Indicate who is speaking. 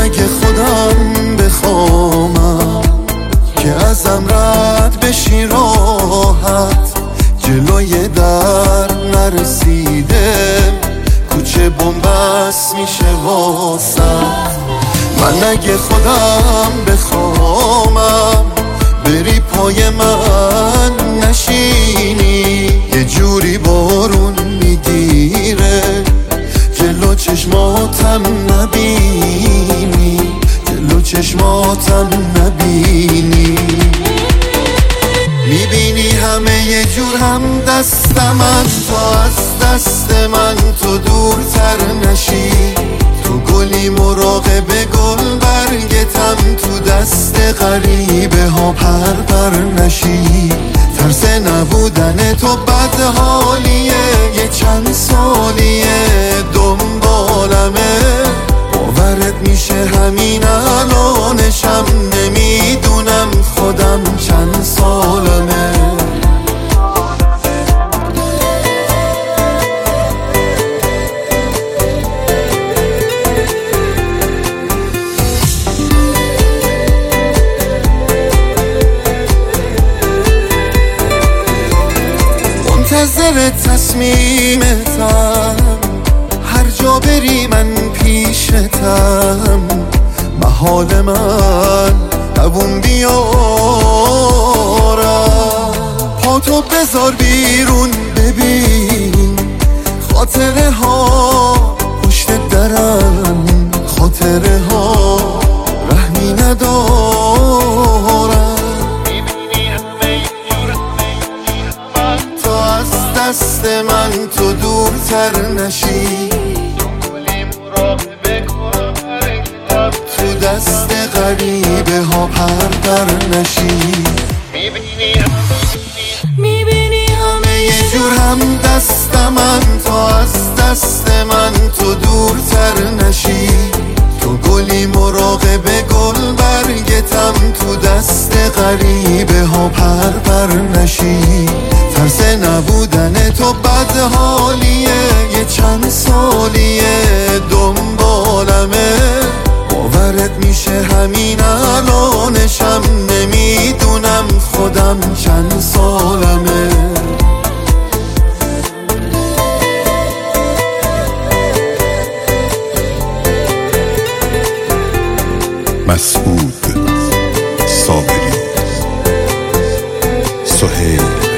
Speaker 1: اگه خودم بخوامم که ازم رد بشی راحت، جلوی در نرسیدم کوچه بنبست میشه واسم. من اگه خودم بخوامم بری پای من نشینی، یه جوری بارون میگیره جلو چشماتم نبینی، جلو چشماتم نبینی. میبینی همه یه جور هم دستم از تو، از دست من تو دورتر نشی. تو گلی مراقب گل برگتم، تو دست غریبه ها پر نشی. ترس نبودن تو بد حالیه، یه چند سالیه دنبالمه. باورت میشه همین الانشم نمیدونم خودم چند سالمه. منتظر تصمیمتم، هر جا بری من پیشتم. محال من دوون بیارم، پاتو بذار بیرون ببین خاطره ها پشت درم، خاطره ها رحمی ندارم. دست من تو دورتر نشی، تو دست غریبه ها پر نشی. میبینی همه یه جور هم دست من، تو از دست من تو دورتر نشی. تو گلی مراقب گل برگتم، تو دست غریبه ها پر نشی. ترس نبودن تو بد حالیه، یه چند سالیه دنبالمه. باورت میشه همین الانشم نمیدونم خودم چند سالمه.
Speaker 2: مسعود صابری، سهیل